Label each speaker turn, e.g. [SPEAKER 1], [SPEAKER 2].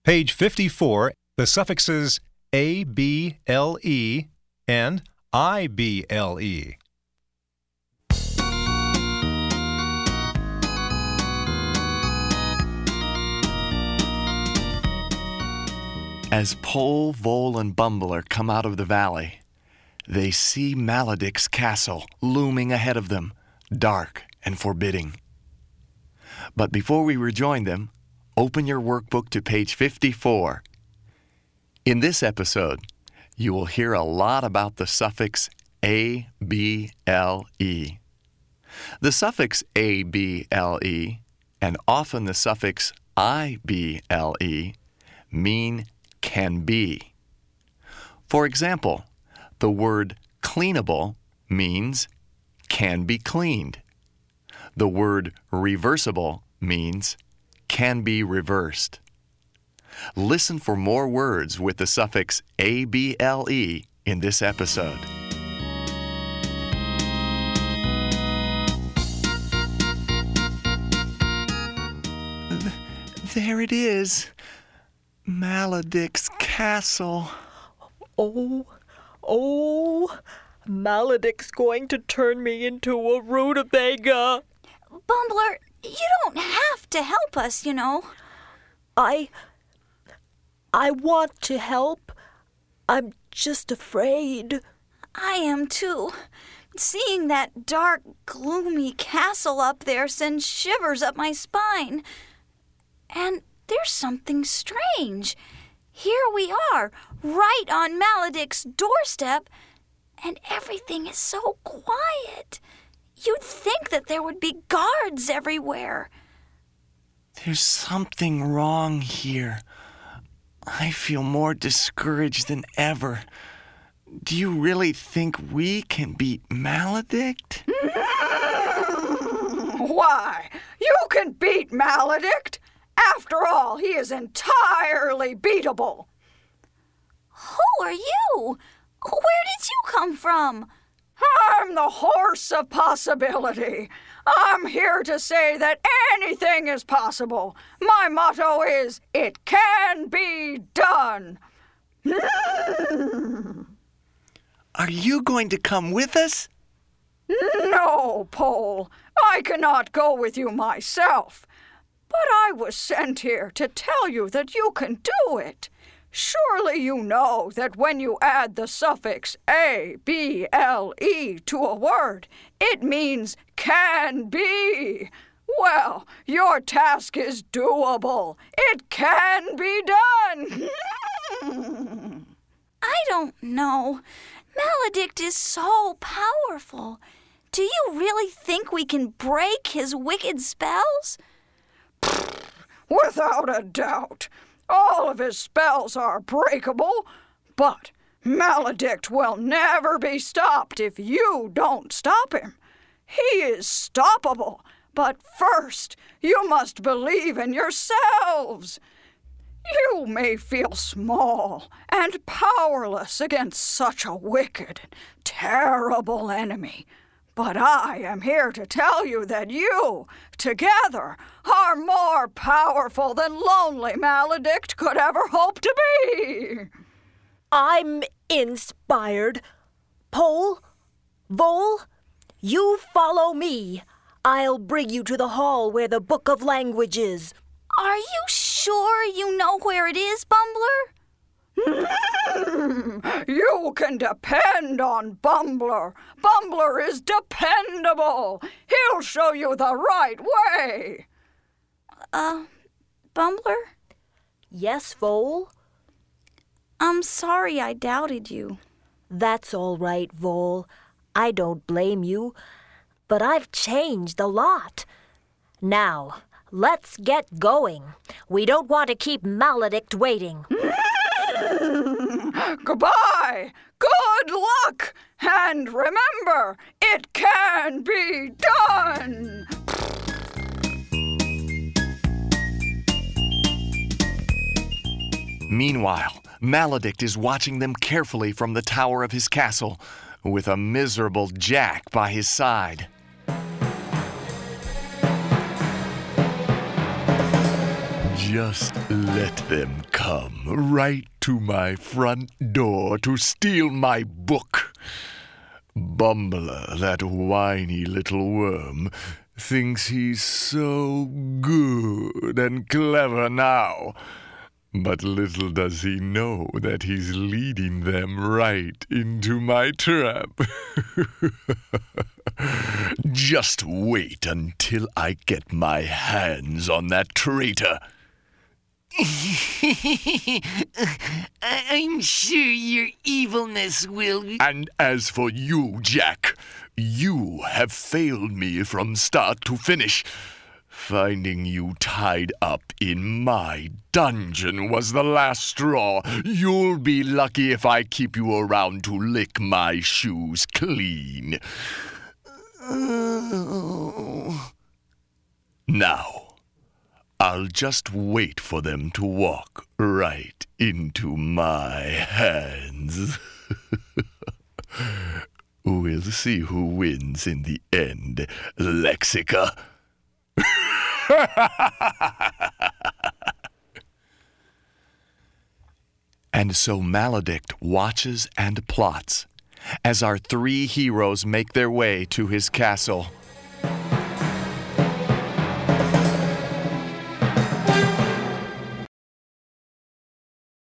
[SPEAKER 1] Page 54, the suffixes able and ible.
[SPEAKER 2] As Pole, Vole, and Bumbler come out of the valley, they see Maledict's castle looming ahead of them, dark and forbidding. But before we rejoin them, open your workbook to page 54. In this episode, you will hear a lot about the suffix able. The suffix able, and often the suffix ible, mean can be. For example, the word cleanable means can be cleaned. The word reversible means can be reversed. Listen for more words with the suffix able in this episode. There it is. Maledict's castle.
[SPEAKER 3] Oh, Maledict's going to turn me into a rutabaga.
[SPEAKER 4] Bumbler, you don't have to help us, you know.
[SPEAKER 3] I want to help. I'm just afraid.
[SPEAKER 4] I am too. Seeing that dark, gloomy castle up there sends shivers up my spine. And there's something strange. Here we are, right on Maledict's doorstep, and everything is so quiet. You'd think that there would be guards everywhere.
[SPEAKER 2] There's something wrong here. I feel more discouraged than ever. Do you really think we can beat Maledict?
[SPEAKER 5] Why, you can beat Maledict. After all, he is entirely beatable.
[SPEAKER 4] Who are you? Where did you come from?
[SPEAKER 5] I'm the horse of possibility. I'm here to say that anything is possible. My motto is, it can be done.
[SPEAKER 2] Are you going to come with us?
[SPEAKER 5] No, Pole. I cannot go with you myself. But I was sent here to tell you that you can do it. Surely you know that when you add the suffix able to a word, it means can be. Well, your task is doable. It can be done.
[SPEAKER 4] I don't know. Maledict is so powerful. Do you really think we can break his wicked spells?
[SPEAKER 5] Without a doubt. All of his spells are breakable, but Maledict will never be stopped if you don't stop him. He is stoppable, but first you must believe in yourselves. You may feel small and powerless against such a wicked, terrible enemy, but I am here to tell you that you, together, are more powerful than lonely Maledict could ever hope to be.
[SPEAKER 3] I'm inspired. Pole, Vole, you follow me. I'll bring you to the hall where the Book of Language is.
[SPEAKER 4] Are you sure you know where it is, Bumbler?
[SPEAKER 5] You can depend on Bumbler. Bumbler is dependable. He'll show you the right way.
[SPEAKER 4] Bumbler?
[SPEAKER 3] Yes, Vole?
[SPEAKER 4] I'm sorry I doubted you.
[SPEAKER 3] That's all right, Vole. I don't blame you. But I've changed a lot. Now, let's get going. We don't want to keep Maledict waiting.
[SPEAKER 5] Goodbye. Good luck. And remember, it can be done.
[SPEAKER 2] Meanwhile, Maledict is watching them carefully from the tower of his castle, with a miserable Jack by his side. Just let them come right to my front door to steal my book. Bumbler, that whiny little worm, thinks he's so good and clever now. But little does he know that he's leading them right into my trap. Just wait until I get my hands on that traitor.
[SPEAKER 6] I'm sure your evilness will...
[SPEAKER 2] And as for you, Jack, you have failed me from start to finish. Finding you tied up in my dungeon was the last straw. You'll be lucky if I keep you around to lick my shoes clean. Now, I'll just wait for them to walk right into my hands. We'll see who wins in the end, Lexica. And so Maledict watches and plots as our three heroes make their way to his castle.